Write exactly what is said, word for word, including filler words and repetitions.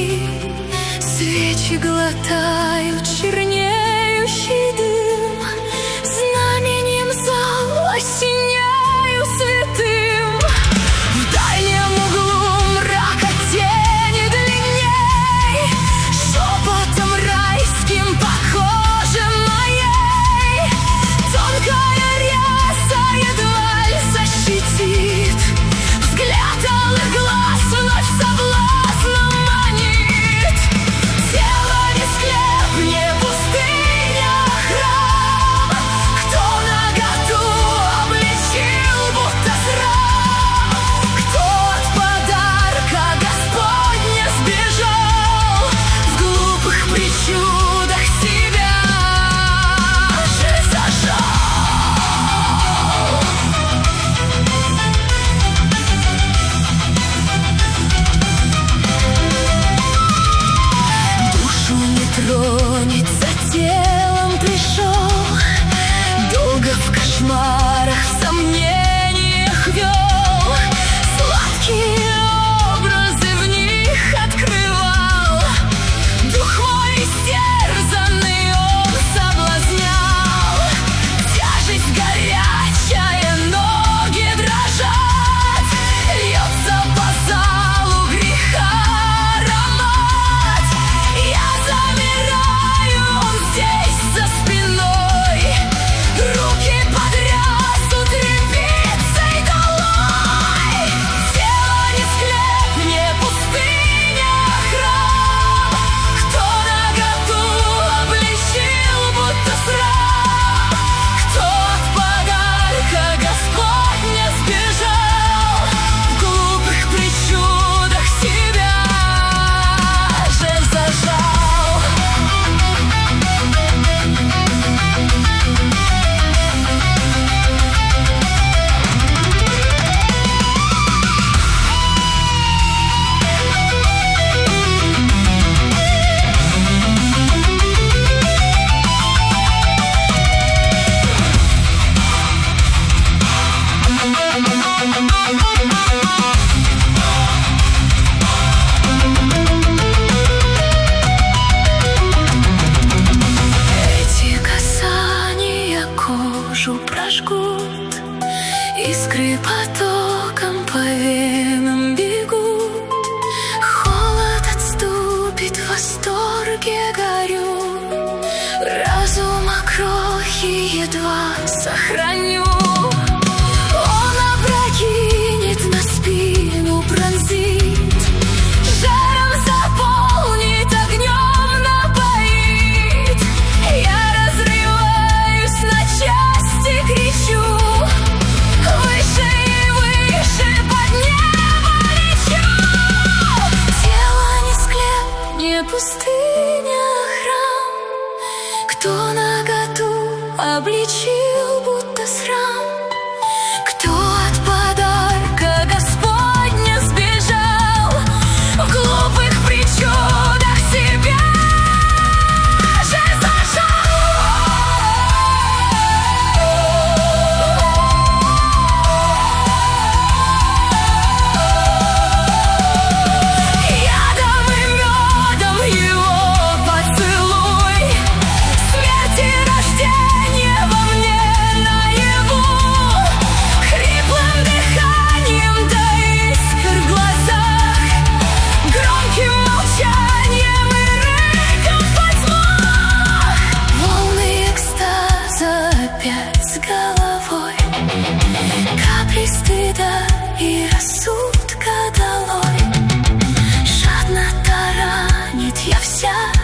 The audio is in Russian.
Свечи глотают чернеющий дым, знаменем зал осеняю святым. В дальнем углу мрака тени длинней, шепотом райским по коже моей. Тонкая ряса едва ли защитит, взгляд алых глаз вновь соблазном манит. Тело не склеп, не пустыня, а храм. Кто наготу обличил, будто срам, кто от подарка Господня сбежал, в глупых причудах себя же зажал. Душу не тронет, за телом пришел, долго в кошмарах, в сомнениях вел. Сладкие образы в них открывал, дух мой истерзанный он соблазнял. Тяжесть горячая, ноги дрожат, льется по залу греха аромат. Я замираю, он здесь за спиной, руки подрясут репицей долой. Тело не склеп, не пустыня, а храм. Кто наготу обличил, будто срам, кто от подарка Господня сбежал, в глупых причудах себя же зажал. Эти касания кожу прожгут, искры потоком по венам бегут. Холод отступит, в восторге горю, разума крохи едва сохраню. Он опрокинет, на спину пронзит, жаром заполнит, огнем напоит. Я разрываюсь на части, кричу, выше и выше под небо лечу. Тело не склеп, не пустыня, а храм. Кто наготу обличил, будто срам, кто от подарка Господня сбежал, в глупых причудах себя же зажал. Ядом и медом его поцелуй, смерть и рождение во мне наяву. Хриплым дыханием да искр в глазах, громким молчанием и рыком во тьмах. Волны экстаза опять с головой, капли стыда и рассудка долой. Жадно таранит я вся